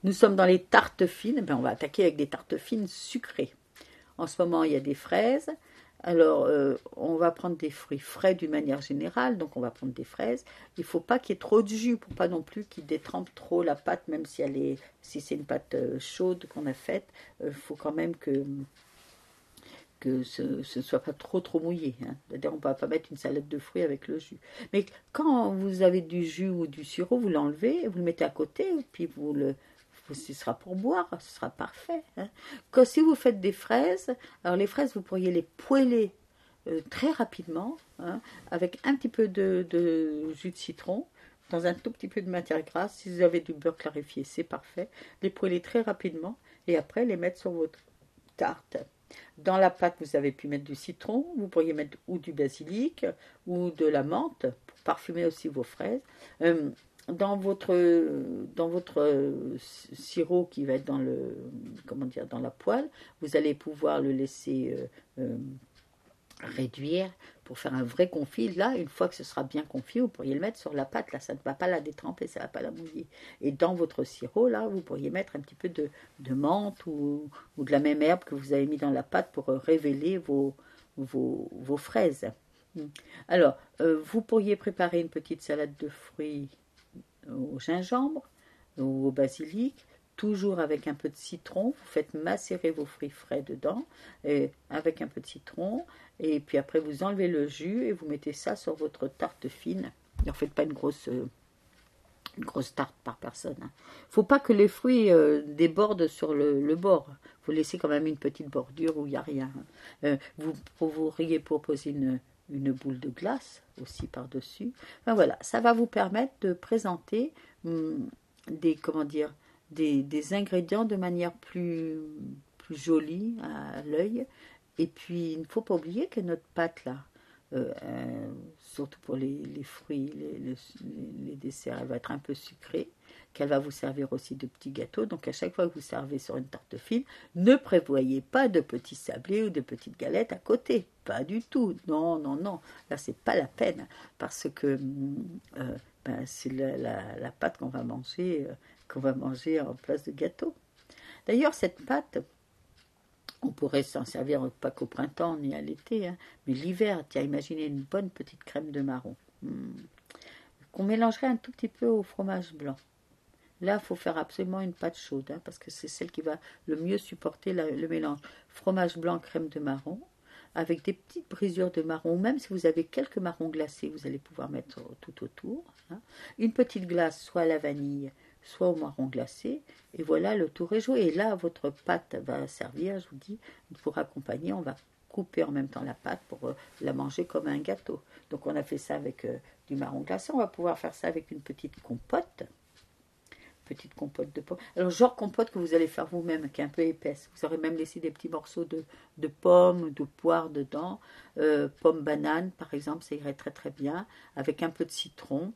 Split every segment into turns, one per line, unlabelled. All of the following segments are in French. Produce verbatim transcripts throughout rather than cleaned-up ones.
Nous sommes dans les tartes fines, ben, on va attaquer avec des tartes fines sucrées. En ce moment, il y a des fraises. Alors, euh, on va prendre des fruits frais d'une manière générale, donc on va prendre des fraises. Il ne faut pas qu'il y ait trop de jus, pour pas non plus qu'il détrempe trop la pâte, même si, elle est, si c'est une pâte euh, chaude qu'on a faite. Il euh, faut quand même que, que ce ne soit pas trop trop mouillé. Hein. C'est-à-dire, on ne va pas mettre une salade de fruits avec le jus. Mais quand vous avez du jus ou du sirop, vous l'enlevez, vous le mettez à côté, puis vous le... ce sera pour boire, ce sera parfait. Hein. Quand, si vous faites des fraises, alors les fraises, vous pourriez les poêler euh, très rapidement, hein, avec un petit peu de, de jus de citron, dans un tout petit peu de matière grasse. Si vous avez du beurre clarifié, c'est parfait. Les poêler très rapidement et après les mettre sur votre tarte. Dans la pâte, vous avez pu mettre du citron, vous pourriez mettre ou du basilic ou de la menthe pour parfumer aussi vos fraises. Euh, Dans votre, dans votre sirop qui va être dans le, comment dire, dans la poêle, vous allez pouvoir le laisser euh, euh, réduire pour faire un vrai confit. Là, une fois que ce sera bien confit, vous pourriez le mettre sur la pâte. Là, ça ne va pas la détremper, ça ne va pas la mouiller. Et dans votre sirop, là, vous pourriez mettre un petit peu de, de menthe ou, ou de la même herbe que vous avez mis dans la pâte pour révéler vos, vos, vos fraises. Alors, euh, vous pourriez préparer une petite salade de fruits au gingembre ou au basilic, toujours avec un peu de citron. Vous faites macérer vos fruits frais dedans, et avec un peu de citron, et puis après vous enlevez le jus et vous mettez ça sur votre tarte fine. Ne faites pas une grosse, une grosse tarte par personne. Il hein. ne faut pas que les fruits euh, débordent sur le, le bord. Il faut laisser quand même une petite bordure où il n'y a rien. Euh, vous pourriez proposer une une boule de glace aussi par-dessus. Enfin, voilà, ça va vous permettre de présenter hum, des, comment dire, des, des ingrédients de manière plus, plus jolie à l'œil. Et puis, il ne faut pas oublier que notre pâte là, euh, euh, surtout pour les, les fruits, les, les, les desserts, elle va être un peu sucrée, qu'elle va vous servir aussi de petits gâteaux. Donc à chaque fois que vous servez sur une tarte fine, ne prévoyez pas de petits sablés ou de petites galettes à côté. Pas du tout. Non, non, non. Là, c'est pas la peine. Parce que euh, ben, c'est la, la, la pâte qu'on va manger, euh, qu'on va manger en place de gâteau. D'ailleurs, cette pâte, on pourrait s'en servir pas qu'au printemps ni à l'été, hein, mais l'hiver, tiens, imaginez une bonne petite crème de marron. Hum. Qu'on mélangerait un tout petit peu au fromage blanc. Là, il faut faire absolument une pâte chaude, hein, parce que c'est celle qui va le mieux supporter la, le mélange. Fromage blanc, crème de marron, avec des petites brisures de marron, ou même si vous avez quelques marrons glacés, vous allez pouvoir mettre tout autour. Hein. Une petite glace, soit à la vanille, soit au marron glacé, et voilà, le tour est joué. Et là, votre pâte va servir, je vous dis, pour accompagner, on va couper en même temps la pâte pour euh, la manger comme un gâteau. Donc on a fait ça avec euh, du marron glacé, on va pouvoir faire ça avec une petite compote. Petite compote de pommes. Alors, genre compote que vous allez faire vous-même, qui est un peu épaisse. Vous aurez même laissé des petits morceaux de, de pommes, de poires dedans. Euh, pommes, bananes, par exemple, ça irait très très bien. Avec un peu de citron.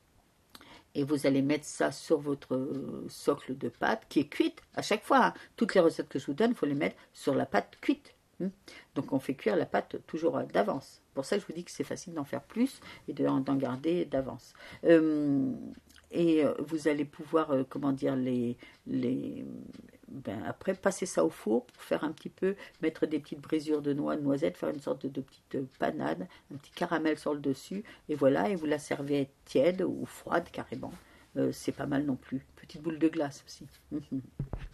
Et vous allez mettre ça sur votre socle de pâte, qui est cuite. À chaque fois, hein, toutes les recettes que je vous donne, il faut les mettre sur la pâte cuite. Donc, on fait cuire la pâte toujours d'avance. Pour ça, je vous dis que c'est facile d'en faire plus et d'en garder d'avance. Euh, et vous allez pouvoir, euh, comment dire, les, les, ben après passer ça au four pour faire un petit peu, mettre des petites brisures de noix, de noisettes, faire une sorte de, de petite panade, un petit caramel sur le dessus, et voilà, et vous la servez tiède ou froide carrément. Euh, c'est pas mal non plus. Petite boule de glace aussi.